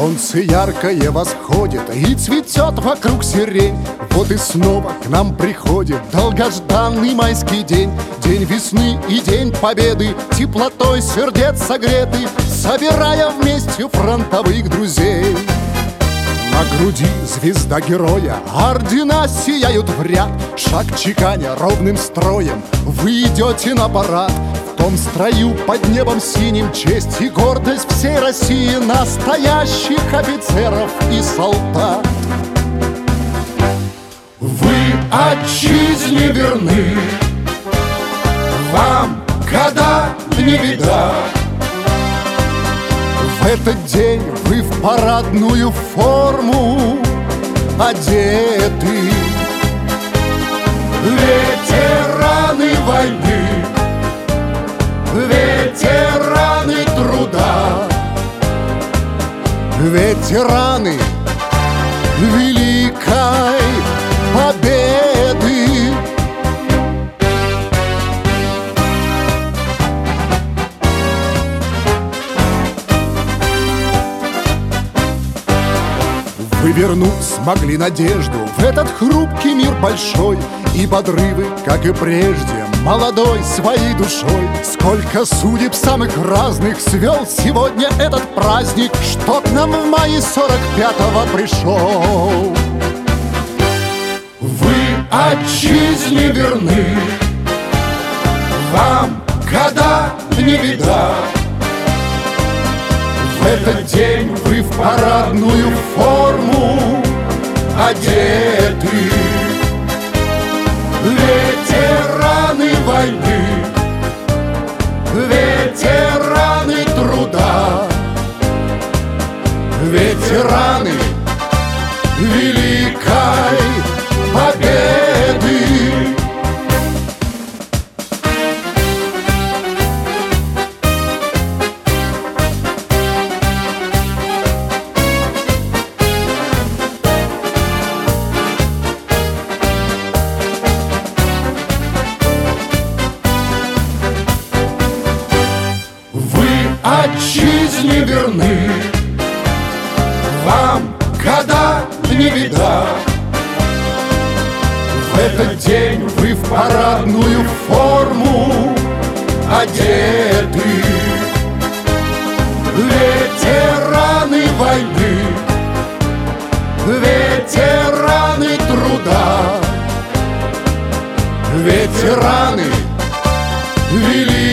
Солнце яркое восходит, и цветет вокруг сирень. Вот и снова к нам приходит долгожданный майский день. День весны и день победы, теплотой сердец согреты, собирая вместе фронтовых друзей. На груди звезда героя, ордена сияют в ряд. Шаг чеканя ровным строем, вы идете на парад. В том строю под небом синим честь и гордость всей России, настоящих офицеров и солдат. Вы отчизне верны, вам года не видать. В этот день вы в парадную форму одеты. Ветераны войны, ветераны труда, ветераны Великой Победы. Вы вернуть смогли надежду в этот хрупкий мир большой, и подрывы, как и прежде, молодой своей душой. Сколько судеб самых разных свел сегодня этот праздник, что к нам в мае 45-го пришел. Вы отчизне верны, вам года не видать. В этот день вы в парадную форму одеты. Ветераны войны, ветераны труда, ветераны Великой Победы. Отчизне верны, вам года не видать. В этот день вы в парадную форму одеты. Ветераны войны, ветераны труда, ветераны Великой